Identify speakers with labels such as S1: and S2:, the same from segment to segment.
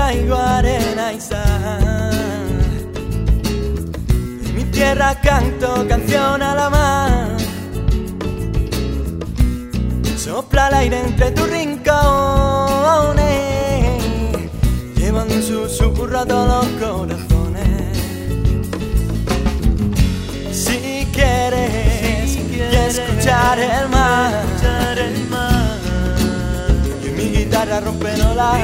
S1: traigo arena y sal. En mi tierra canto canción a la mar. Sopla el aire entre tus rincones, llevando un susurro a todos los corazones. Si quieres escuchar el mar, y mi guitarra rompe nolas.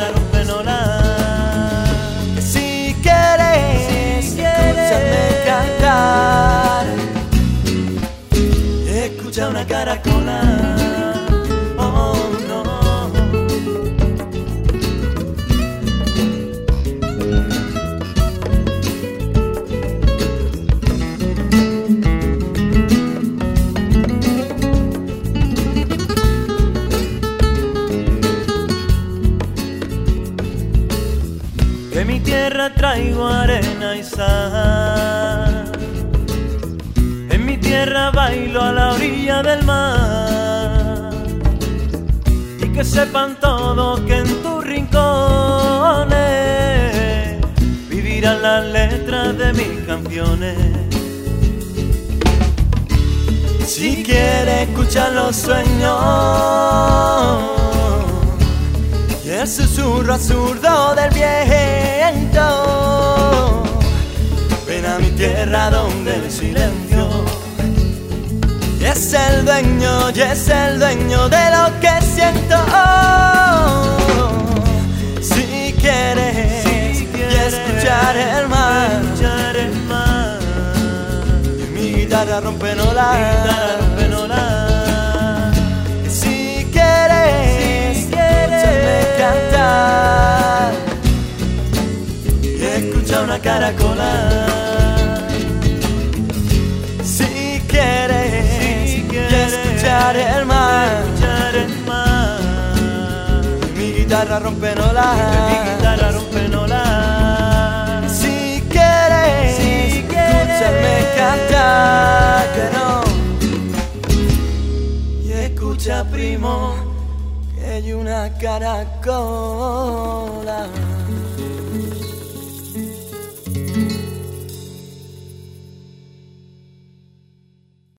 S1: Si quieres escucharme cantar, escucha una caracola.
S2: De mi tierra traigo arena y sal. En mi tierra bailo a la orilla del mar. Y que sepan todos que en tus rincones vivirán las letras de mis canciones.
S1: Si quieres escuchar los sueños y el susurro absurdo del viento, ven a mi tierra donde el silencio es el dueño de lo que siento. Si quieres escuchar el mar, y mi guitarra rompe nolas. Si quieres escucharme cantar y escucha una caracola. Si quieres escuchar el mar, y mi guitarra rompe nolas. Si quieres escucharme cantar, que no. Y escucha, primo, que hay una caracola.